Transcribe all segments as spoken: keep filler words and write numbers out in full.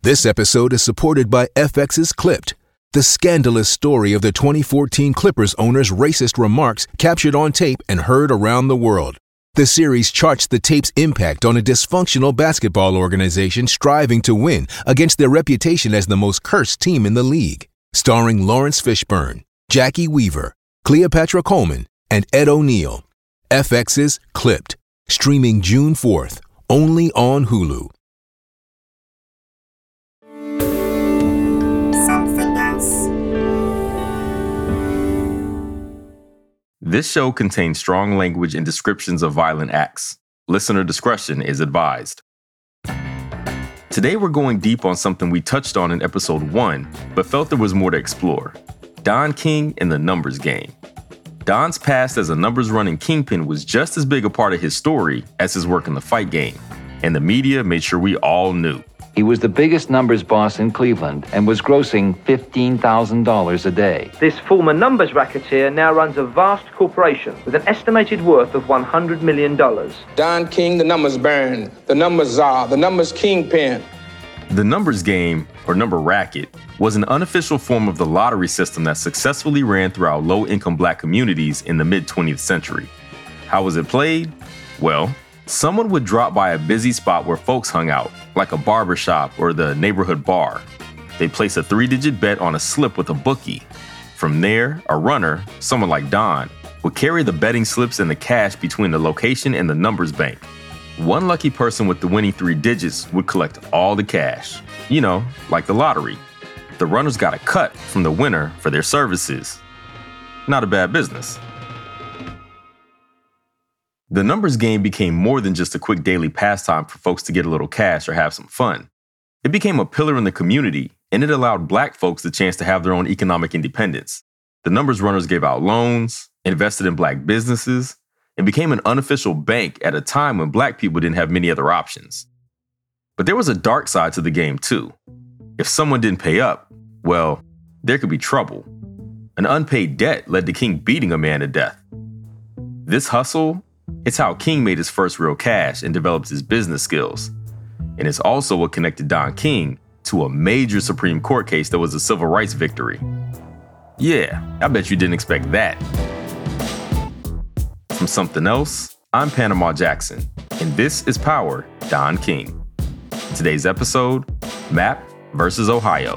This episode is supported by F X's Clipped, the scandalous story of the twenty fourteen Clippers owner's racist remarks captured on tape and heard around the world. The series charts the tape's impact on a dysfunctional basketball organization striving to win against their reputation as the most cursed team in the league. Starring Lawrence Fishburne, Jackie Weaver, Cleopatra Coleman, and Ed O'Neill. F X's Clipped, streaming June fourth, only on Hulu. This show contains strong language and descriptions of violent acts. Listener discretion is advised. Today we're going deep on something we touched on in episode one, but felt there was more to explore. Don King and the numbers game. Don's past as a numbers-running kingpin was just as big a part of his story as his work in the fight game, and the media made sure we all knew. He was the biggest numbers boss in Cleveland and was grossing fifteen thousand dollars a day. This former numbers racketeer now runs a vast corporation with an estimated worth of one hundred million dollars. Don King, the numbers baron, the numbers czar, the numbers kingpin. The numbers game, or number racket, was an unofficial form of the lottery system that successfully ran throughout low-income black communities in the mid-twentieth century. How was it played? Well, someone would drop by a busy spot where folks hung out, like a barber shop or the neighborhood bar. They'd place a three-digit bet on a slip with a bookie. From there, a runner, someone like Don, would carry the betting slips and the cash between the location and the numbers bank. One lucky person with the winning three digits would collect all the cash. You know, like the lottery. The runners got a cut from the winner for their services. Not a bad business. The numbers game became more than just a quick daily pastime for folks to get a little cash or have some fun. It became a pillar in the community, and it allowed black folks the chance to have their own economic independence. The numbers runners gave out loans, invested in black businesses, and became an unofficial bank at a time when black people didn't have many other options. But there was a dark side to the game too. If someone didn't pay up, well, there could be trouble. An unpaid debt led to King beating a man to death. This hustle, it's how King made his first real cash and developed his business skills. And it's also what connected Don King to a major Supreme Court case that was a civil rights victory. Yeah, I bet you didn't expect that. From Something Else, I'm Panama Jackson, and this is Power, Don King. Today's episode, Mapp versus Ohio.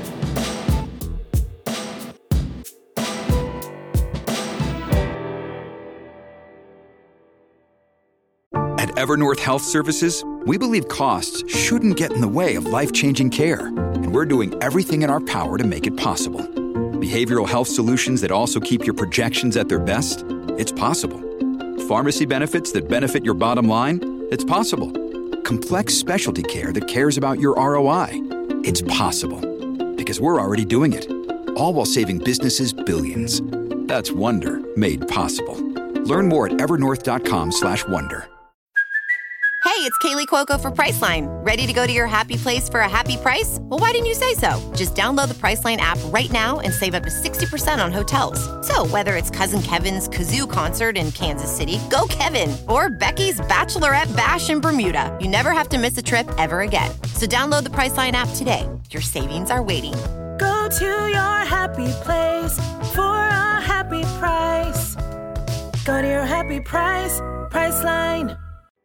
At Evernorth Health Services, we believe costs shouldn't get in the way of life-changing care, and we're doing everything in our power to make it possible. Behavioral health solutions that also keep your projections at their best? It's possible. Pharmacy benefits that benefit your bottom line? It's possible. Complex specialty care that cares about your R O I? It's possible. Because we're already doing it. All while saving businesses billions. That's Wonder made possible. Learn more at evernorth.com slash wonder. Hey, it's Kaylee Cuoco for Priceline. Ready to go to your happy place for a happy price? Well, why didn't you say so? Just download the Priceline app right now and save up to sixty percent on hotels. So whether it's Cousin Kevin's Kazoo Concert in Kansas City, go Kevin, or Becky's Bachelorette Bash in Bermuda, you never have to miss a trip ever again. So download the Priceline app today. Your savings are waiting. Go to your happy place for a happy price. Go to your happy price, Priceline.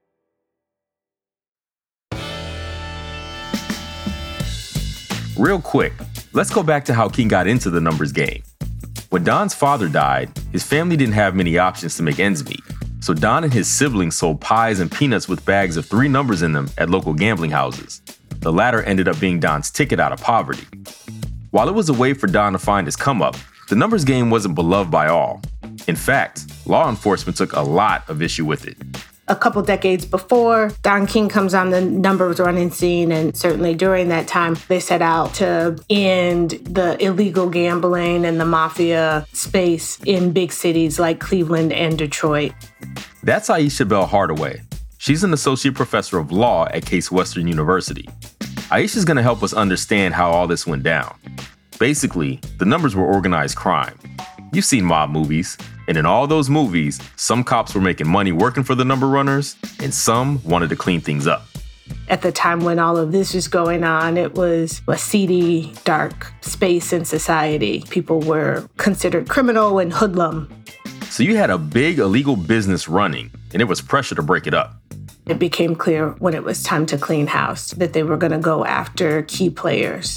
Real quick, let's go back to how King got into the numbers game. When Don's father died, his family didn't have many options to make ends meet. So Don and his siblings sold pies and peanuts with bags of three numbers in them at local gambling houses. The latter ended up being Don's ticket out of poverty. While it was a way for Don to find his come up, the numbers game wasn't beloved by all. In fact, law enforcement took a lot of issue with it. A couple decades before, Don King comes on the numbers running scene, and certainly during that time, they set out to end the illegal gambling and the mafia space in big cities like Cleveland and Detroit. That's Aisha Bell Hardaway. She's an associate professor of law at Case Western University. Aisha's going to help us understand how all this went down. Basically, the numbers were organized crime. You've seen mob movies, and in all those movies, some cops were making money working for the number runners, and some wanted to clean things up. At the time when all of this was going on, it was a seedy, dark space in society. People were considered criminal and hoodlum. So you had a big illegal business running, and it was pressure to break it up. It became clear when it was time to clean house that they were going to go after key players.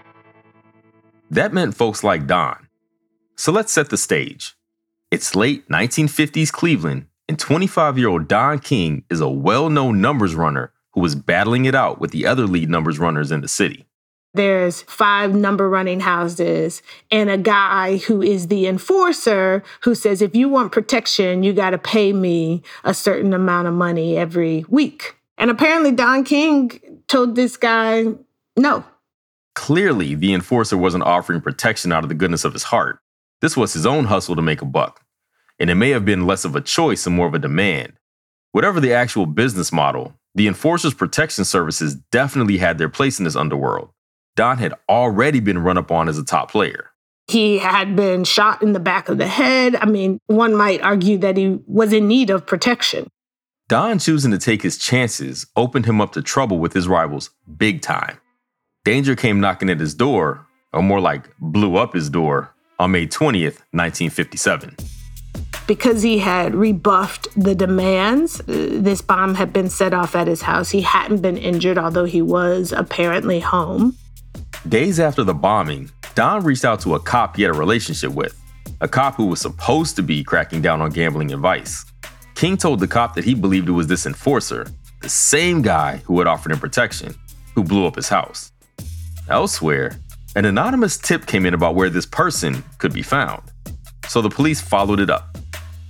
That meant folks like Don. So let's set the stage. It's late nineteen fifties Cleveland, and twenty-five-year-old Don King is a well-known numbers runner who was battling it out with the other lead numbers runners in the city. There's five number running houses and a guy who is the enforcer who says, if you want protection, you got to pay me a certain amount of money every week. And apparently Don King told this guy no. Clearly, the enforcer wasn't offering protection out of the goodness of his heart. This was his own hustle to make a buck. And it may have been less of a choice and more of a demand. Whatever the actual business model, the enforcer's protection services definitely had their place in this underworld. Don had already been run up on as a top player. He had been shot in the back of the head. I mean, one might argue that he was in need of protection. Don choosing to take his chances opened him up to trouble with his rivals big time. Danger came knocking at his door, or more like blew up his door, on May twentieth, nineteen fifty-seven. Because he had rebuffed the demands, this bomb had been set off at his house. He hadn't been injured, although he was apparently home. Days after the bombing, Don reached out to a cop he had a relationship with, a cop who was supposed to be cracking down on gambling and vice. King told the cop that he believed it was this enforcer, the same guy who had offered him protection, who blew up his house. Elsewhere, an anonymous tip came in about where this person could be found. So the police followed it up.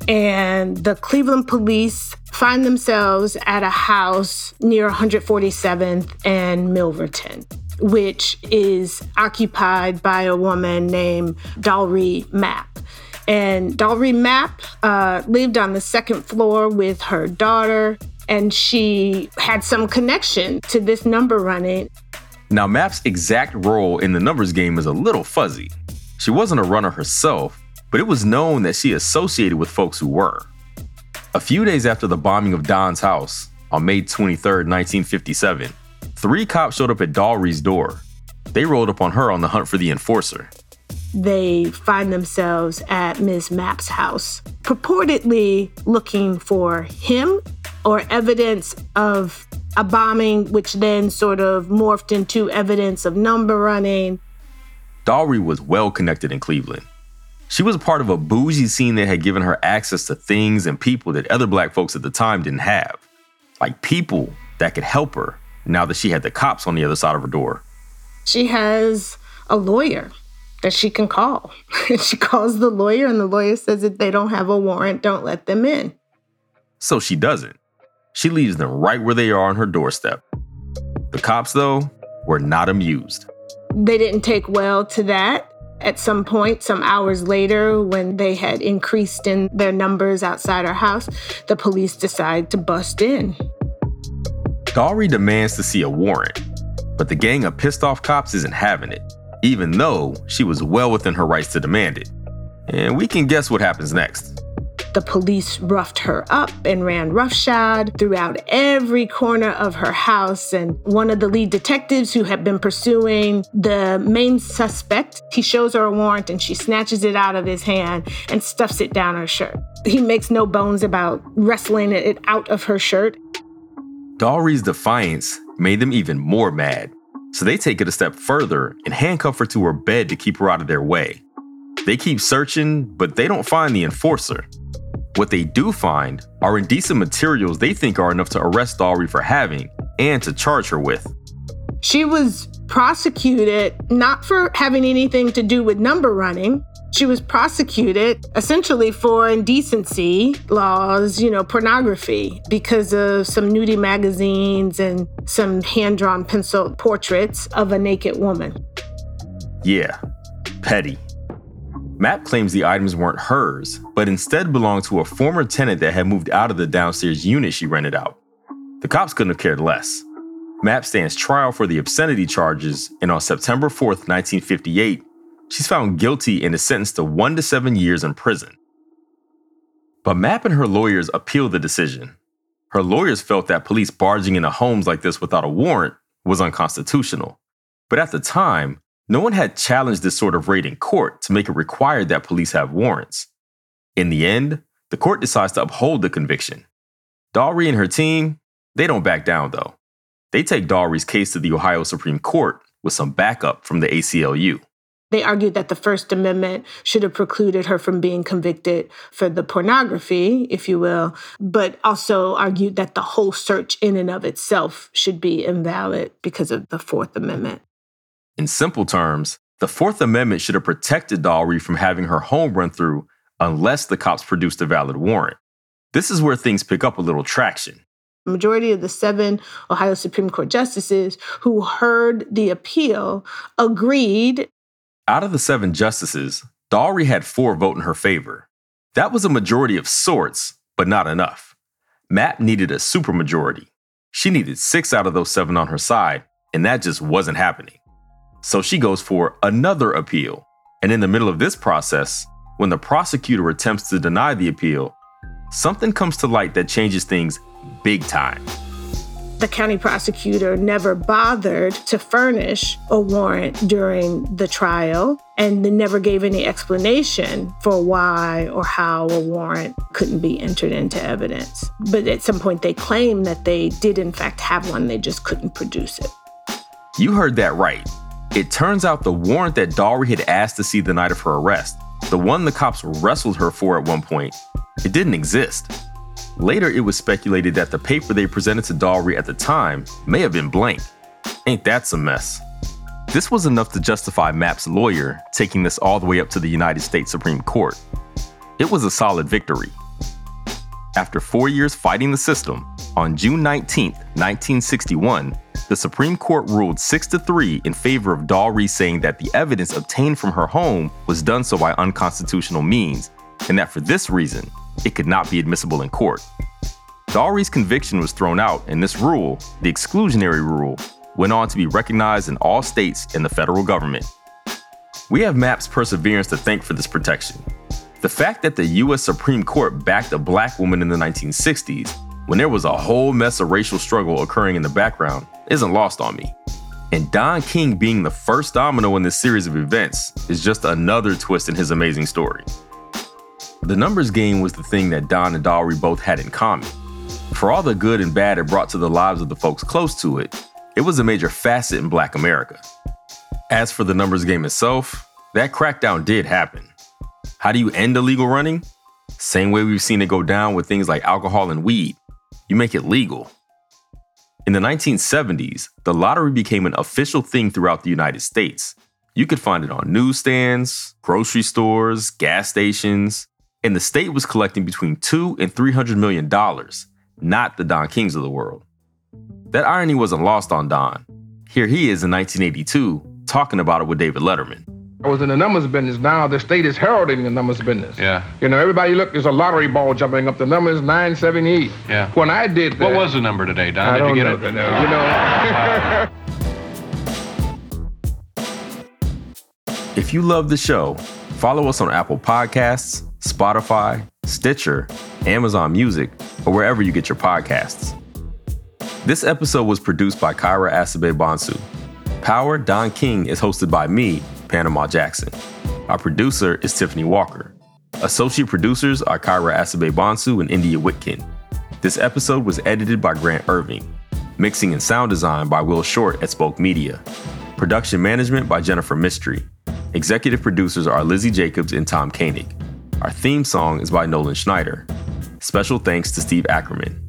And the Cleveland police find themselves at a house near one hundred forty-seventh and Milverton, which is occupied by a woman named Dalry Mapp. And Dalry Mapp uh, lived on the second floor with her daughter, and she had some connection to this number running. Now, Mapp's exact role in the numbers game is a little fuzzy. She wasn't a runner herself, but it was known that she associated with folks who were. A few days after the bombing of Don's house, on May twenty-third, nineteen fifty-seven, three cops showed up at Dalry's door. They rolled up on her on the hunt for the enforcer. They find themselves at Miz Mapp's house, purportedly looking for him or evidence of a bombing, which then sort of morphed into evidence of number running. Dalry was well connected in Cleveland. She was a part of a bougie scene that had given her access to things and people that other black folks at the time didn't have. Like people that could help her now that she had the cops on the other side of her door. She has a lawyer that she can call. She calls the lawyer, and the lawyer says if they don't have a warrant, don't let them in. So she doesn't. She leaves them right where they are on her doorstep. The cops, though, were not amused. They didn't take well to that. At some point, some hours later, when they had increased in their numbers outside her house, the police decide to bust in. Dalry demands to see a warrant, but the gang of pissed off cops isn't having it, even though she was well within her rights to demand it. And we can guess what happens next. The police roughed her up and ran roughshod throughout every corner of her house. And one of the lead detectives who had been pursuing the main suspect, he shows her a warrant and she snatches it out of his hand and stuffs it down her shirt. He makes no bones about wrestling it out of her shirt. Dalry's defiance made them even more mad. So they take it a step further and handcuff her to her bed to keep her out of their way. They keep searching, but they don't find the enforcer. What they do find are indecent materials they think are enough to arrest Dalry for having and to charge her with. She was prosecuted not for having anything to do with number running. She was prosecuted essentially for indecency laws, you know, pornography, because of some nudie magazines and some hand-drawn pencil portraits of a naked woman. Yeah, petty. Mapp claims the items weren't hers, but instead belonged to a former tenant that had moved out of the downstairs unit she rented out. The cops couldn't have cared less. Mapp stands trial for the obscenity charges, and on September fourth, nineteen fifty-eight, she's found guilty and is sentenced to one to seven years in prison. But Mapp and her lawyers appealed the decision. Her lawyers felt that police barging into homes like this without a warrant was unconstitutional. But at the time, no one had challenged this sort of raid in court to make it required that police have warrants. In the end, the court decides to uphold the conviction. Daugherty and her team, they don't back down though. They take Daugherty's case to the Ohio Supreme Court with some backup from the A C L U. They argued that the First Amendment should have precluded her from being convicted for the pornography, if you will, but also argued that the whole search in and of itself should be invalid because of the Fourth Amendment. In simple terms, the Fourth Amendment should have protected Daugherty from having her home run through unless the cops produced a valid warrant. This is where things pick up a little traction. The majority of the seven Ohio Supreme Court justices who heard the appeal agreed. Out of the seven justices, Daugherty had four vote in her favor. That was a majority of sorts, but not enough. Mapp needed a supermajority. She needed six out of those seven on her side, and that just wasn't happening. So she goes for another appeal. And in the middle of this process, when the prosecutor attempts to deny the appeal, something comes to light that changes things big time. The county prosecutor never bothered to furnish a warrant during the trial and never gave any explanation for why or how a warrant couldn't be entered into evidence. But at some point they claimed that they did in fact have one, they just couldn't produce it. You heard that right. It turns out the warrant that Daugherty had asked to see the night of her arrest, the one the cops wrestled her for at one point, it didn't exist. Later, it was speculated that the paper they presented to Daugherty at the time may have been blank. Ain't that some mess? This was enough to justify Mapp's lawyer taking this all the way up to the United States Supreme Court. It was a solid victory. After four years fighting the system, on June nineteenth, nineteen sixty-one, the Supreme Court ruled six to three in favor of Daugherty, saying that the evidence obtained from her home was done so by unconstitutional means, and that for this reason, it could not be admissible in court. Daugherty's conviction was thrown out, and this rule, the exclusionary rule, went on to be recognized in all states and the federal government. We have Mapp's perseverance to thank for this protection. The fact that the U S Supreme Court backed a black woman in the nineteen sixties, when there was a whole mess of racial struggle occurring in the background, isn't lost on me. And Don King being the first domino in this series of events is just another twist in his amazing story. The numbers game was the thing that Don and Daugherty both had in common. For all the good and bad it brought to the lives of the folks close to it, it was a major facet in Black America. As for the numbers game itself, that crackdown did happen. How do you end illegal running? Same way we've seen it go down with things like alcohol and weed. You make it legal. In the nineteen seventies, the lottery became an official thing throughout the United States. You could find it on newsstands, grocery stores, gas stations, and the state was collecting between two and three hundred million dollars, not the Don Kings of the world. That irony wasn't lost on Don. Here he is in nineteen eighty-two, talking about it with David Letterman. I was in the numbers business. Now the state is heralding the numbers business. Yeah. You know, everybody look, there's a lottery ball jumping up. The number is nine seventy-eight. Yeah. When I did that. What was the number today, Don? I Did don't you know. get it? No, you know. If you love the show, follow us on Apple Podcasts, Spotify, Stitcher, Amazon Music, or wherever you get your podcasts. This episode was produced by Kyra Asabe Bonsu. Power Don King is hosted by me, Panama Jackson. Our producer is Tiffany Walker. Associate producers are Kyra Asabe Bonsu and India Whitkin. This episode was edited by Grant Irving. Mixing and sound design by Will Short at Spoke Media. Production management by Jennifer Mystery. Executive producers are Lizzie Jacobs and Tom Koenig. Our theme song is by Nolan Schneider. Special thanks to Steve Ackerman.